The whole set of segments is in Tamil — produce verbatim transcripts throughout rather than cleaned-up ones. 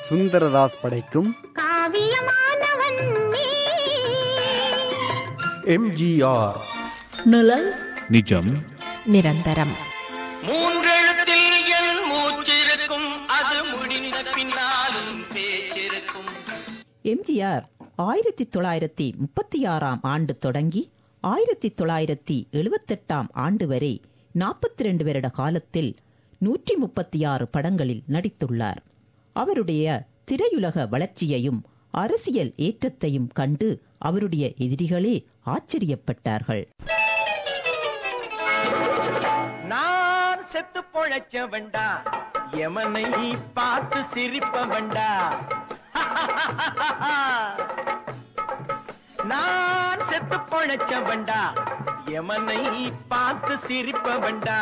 சுந்தரதாஸ் படைக்கும் எம்ஜிஆர் நிழல் நிஜம் நிரந்தரம். மூன்றெழுத்தில் என் மூச்சிருக்கும், அது முடிந்த பின்னாலும் பேச்சிருக்கும். எம்ஜிஆர் ஆயிரத்தி தொள்ளாயிரத்தி முப்பத்தி ஆறாம் ஆண்டு தொடங்கி ஆயிரத்தி தொள்ளாயிரத்தி எழுபத்தெட்டாம் ஆண்டு வரை நாற்பத்தி இரண்டு வருட காலத்தில் நூற்றி முப்பத்தி ஆறு படங்களில் நடித்துள்ளார். அவருடைய திரையுலக வளர்ச்சியையும் அரசியல் ஏற்றத்தையும் கண்டு அவருடைய எதிரிகளே ஆச்சரியப்பட்டார்கள். நான் செத்து பொழைச்ச வேண்டா, எமனை பார்த்து சிரிப்ப வேண்டா. நான் செத்து பொழைச்ச வேண்டா, எமனை பார்த்து சிரிப்ப வேண்டா.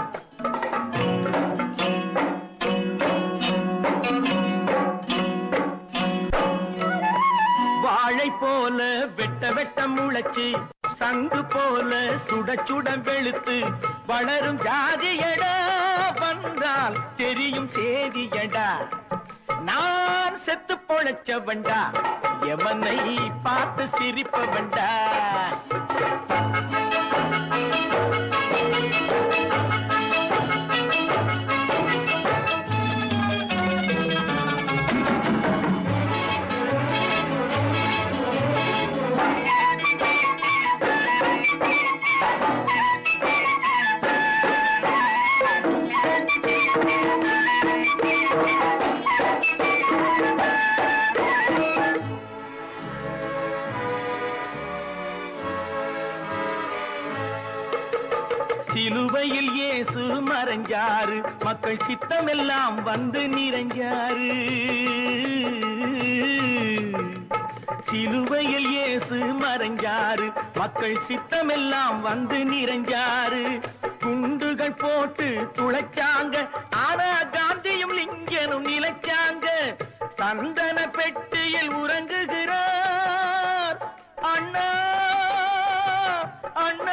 வாழை போல வெட்ட வெட்ட முளைச்சு, சங்கு போல சுட சுட வெளுத்து வளரும் ஜாதியடா, வந்தால் தெரியும் சேதியடா. நான் செத்து பொழைச்ச வேண்டா, எமனை பார்த்து சிரிப்ப வேண்டா. சிலுவையில் இயேசு மறைஞ்சாரு, மக்கள் சித்தமெல்லாம் வந்து நிறைஞ்சாரு. சிலுவையில் இயேசு மறைஞ்சாரு, மக்கள் சித்தமெல்லாம் வந்து நிறைஞ்சாரு. குண்டுகள் போட்டு துளைச்சாங்க, ஆனா காந்தியும் லிங்கனும் நிலைச்சாங்க. சந்தன பெட்டியில் உறங்குகிறார் அண்ணா அண்ணா.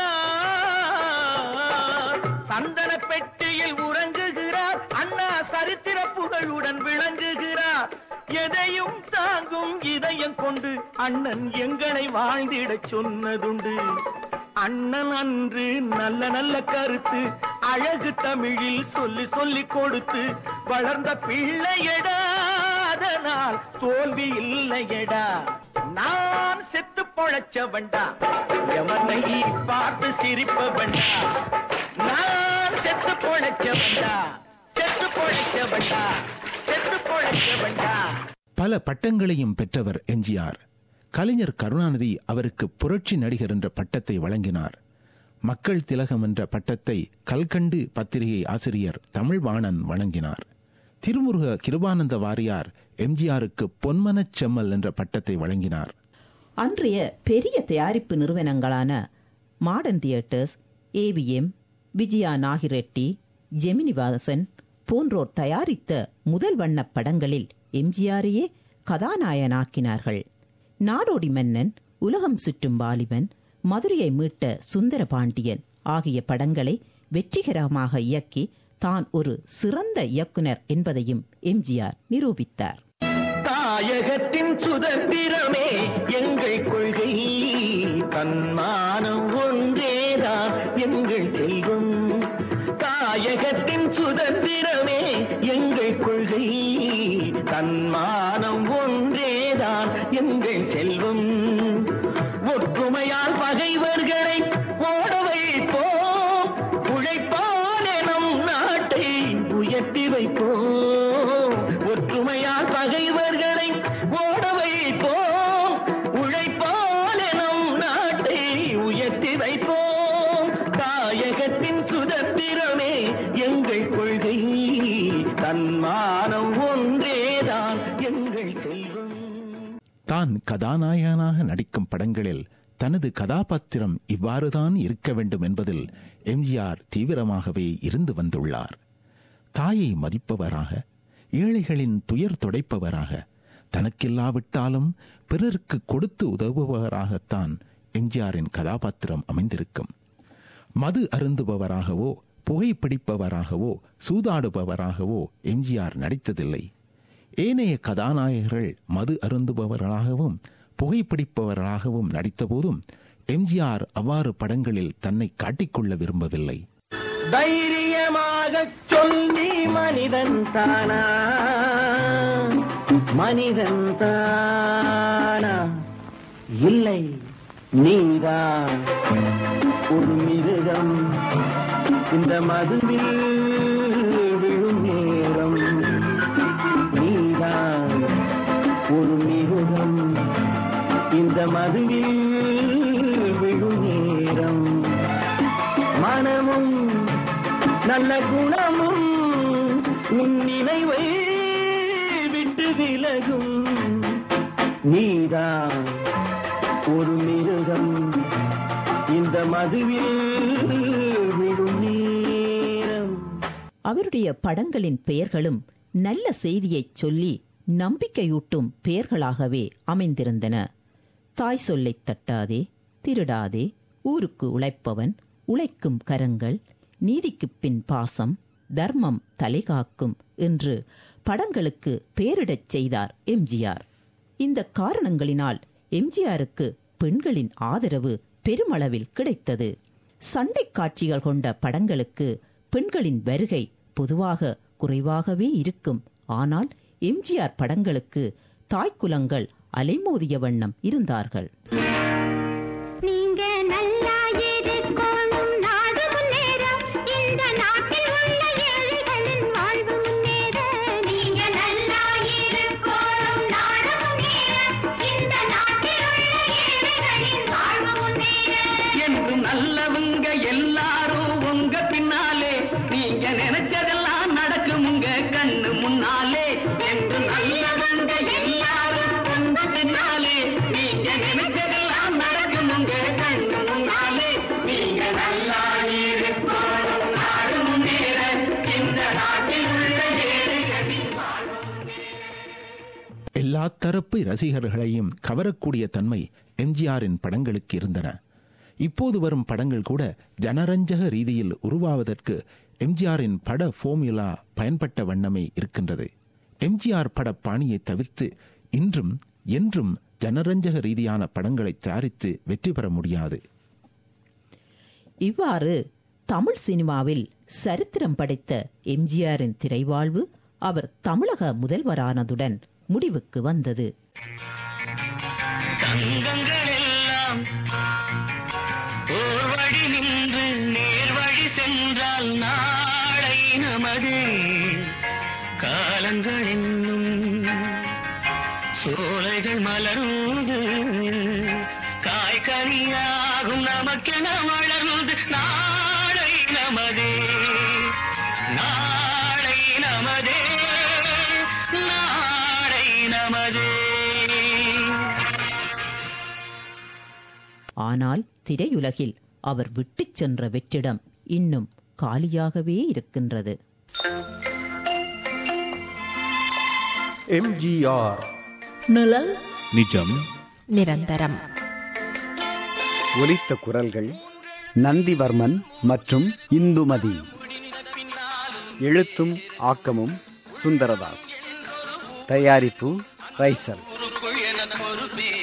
சந்தன பெட்டியில் உறங்குகிறார் அண்ணா, சரித்திர புகழுடன் விளங்குகிறார். எதையும் தாங்கும் இதயம் கொண்டு அண்ணன் எங்களை வாழ்ந்திடச் சொன்னதுண்டு. அண்ணன் அன்று நல்ல நல்ல கருத்து அழகு தமிழில் சொல்லி சொல்லி கொடுத்து வளர்ந்த பிள்ளையடா, அதனால் தோல்வி இல்லையடா. நான் செத்து பொழைச்ச வேண்டா, எவனை பார்த்து சிரிப்ப வேண்டா. நான் செத்து பொழைச்ச வேண்டா, செத்து பொழைச்ச வேண்டா, செத்து பொழைச்ச வேண்டா. பல பட்டங்களையும் பெற்றவர் எம்ஜிஆர். கலைஞர் கருணாநிதி அவருக்கு புரட்சி நடிகர் என்ற பட்டத்தை வழங்கினார். மக்கள் திலகம் என்ற பட்டத்தை கல்கண்டு பத்திரிகை ஆசிரியர் தமிழ்வாணன் வழங்கினார். திருமுருக கிருபானந்த வாரியார் எம்ஜிஆருக்கு பொன்மனச் செம்மல் என்ற பட்டத்தை வழங்கினார். அன்றைய பெரிய தயாரிப்பு நிறுவனங்களான Modern Theatres, AVM, Vijaya Nagireddy, Geminivasan போன்றோர் தயாரித்த முதல் வண்ண படங்களில் எம்ஜிஆரையே கதாநாயகனாக்கினார்கள். நாடோடி மன்னன், உலகம் சுற்றும் வாலிபன், மதுரையை மீட்ட சுந்தர பாண்டியன் ஆகிய படங்களை வெற்றிகரமாக இயக்கி தான் ஒரு சிறந்த இயக்குனர் என்பதையும் எம்ஜிஆர் நிரூபித்தார். தாயகத்தின் சுதந்திரமே எங்கள் கொள்கை, தன்மானம் ஒன்றேதான் எங்கள் செல்வம். தாயகத்தின் சுதந்திரமே எங்கள் கொள்கை, தன்மானம் ஒன்றேதான் எங்கள் செல்வம். ஒற்றுமையால் பகைவர்களை ஓட வைப்போம், உழைப்பால் எனும் நாட்டை உயர்த்தி வைப்போம். ஒற்றுமையால் பகைவர்களை ஓட வைப்போம், உழைப்பால் எனும் நாட்டை உயர்த்தி வைப்போம். தாயகத்தின் சுதந்திரமே எங்கள் கொள்கை, தன்மானம் ஒன்றேதான் எங்கள் செல்வம். தான் கதாநாயகனாக நடிக்கும் படங்களில் தனது கதாபாத்திரம் இவ்வாறுதான் இருக்க வேண்டும் என்பதில் எம்ஜிஆர் தீவிரமாகவே இருந்து வந்துள்ளார். தாயை மதிப்பவராக, ஏழைகளின் துயர் துடைப்பவராக, தனக்கில்லாவிட்டாலும் பிறருக்கு கொடுத்து உதவுபவராகத்தான் எம்ஜிஆரின் கதாபாத்திரம் அமைந்திருக்கும். மது அருந்துபவராகவோ, புகைப்பிடிப்பவராகவோ, சூதாடுபவராகவோ எம்ஜிஆர் நடித்ததில்லை. ஏனைய கதாநாயகர்கள் மது அருந்துபவர்களாகவும் புகைப்பிடிப்பவர்களாகவும் நடித்தபோதும் எம்ஜிஆர் அவ்வாறு படங்களில் தன்னை காட்டிக்கொள்ள விரும்பவில்லை. தைரியமாக சொல்லி மனிதன் தானா, மனிதன் தானா, இல்லை நீதான் ஒரு மிருகம், இந்த மதுவில் விழும் நேரம், நீதான் ஒரு மிருகம், இந்த மதுவில் விழும் நேரம், மனமும் நல்ல குணமும் உன் நினைவை விட்டு விலகும், நீதான் ஒரு மிருகம், இந்த மதுவில் விழும் நேரம். அவருடைய படங்களின் பெயர்களும் நல்ல செய்தியைச் சொல்லி நம்பிக்கையூட்டும் பெயர்களாகவே அமைந்திருந்தன. தாய் சொல்லைத் தட்டாதே, திருடாதே, ஊருக்கு உழைப்பவன், உழைக்கும் கரங்கள், நீதிக்குப் பின் பாசம், தர்மம் தலைகாக்கும் என்று படங்களுக்கு பெயரிடச் செய்தார் எம்ஜிஆர். இந்த காரணங்களினால் எம்ஜிஆருக்கு பெண்களின் ஆதரவு பெருமளவில் கிடைத்தது. சண்டை காட்சிகள் கொண்ட படங்களுக்கு பெண்களின் வருகை பொதுவாக குறைவாகவே இருக்கும். ஆனால் எம்ஜிஆர் படங்களுக்கு தாய்க்குலங்கள் அலைமோதிய வண்ணம் இருந்தார்கள். நல்லவங்க எல்லாரும் உங்க பின்னாலே, நீங்க நினைச்சதெல்லாம் நடக்கும் உங்க கண்ணு முன்னாலே. என்று நல்லவங்க எல்லாரும் உங்க பின்னாலே, நீங்க நினைச்சதெல்லாம் நடக்கும் உங்க கண்ணு முன்னாலே. நீங்க நல்லா இருக்கணும் நாடு முன்னேற, இந்த நாட்டில் உள்ள ஏழைகளின் வாழ்வு. எல்லா தரப்பு ரசிகர்களையும் கவரக்கூடிய தன்மை எம்ஜிஆரின் படங்களுக்கு இருந்தன. இப்போது வரும் படங்கள் கூட ஜனரஞ்சக ரீதியில் உருவாவதற்கு எம்ஜிஆரின் பட ஃபார்முலா பயன்பட்ட வண்ணமே இருக்கின்றது. எம்ஜிஆர் பட பாணியை தவிர்த்து இன்றும் என்றும் ஜனரஞ்சக ரீதியான படங்களை தயாரித்து வெற்றி பெற முடியாது. இவ்வாறு தமிழ் சினிமாவில் சரித்திரம் படைத்த எம்ஜிஆரின் திரைவாழ்வு அவர் தமிழக முதல்வரானதுடன் முடிவுக்கு வந்தது. ஓர் வழி நின்று நேர் வழி சென்றால் நாளை நமது, காலங்கள் என்னும் சோலைகள் மலர்ந்து காய்கனியாகும் நமக்கென வளர்ந்து, நாளை நமதே, நாளை நமதே, நாளை நமதே. ஆனால் திரையுலகில் அவர் விட்டுச் சென்ற வெற்றிடம் இன்னும் காலியாகவே இருக்கின்றது. எம்ஜிஆர் நிழல் நிஜம் நிரந்தரம். ஒலித்த குரல்கள் நந்திவர்மன் மற்றும் இந்துமதி. எழுத்தும் ஆக்கமும் சுந்தரதாஸ். தயாரிப்பு ரைசல்.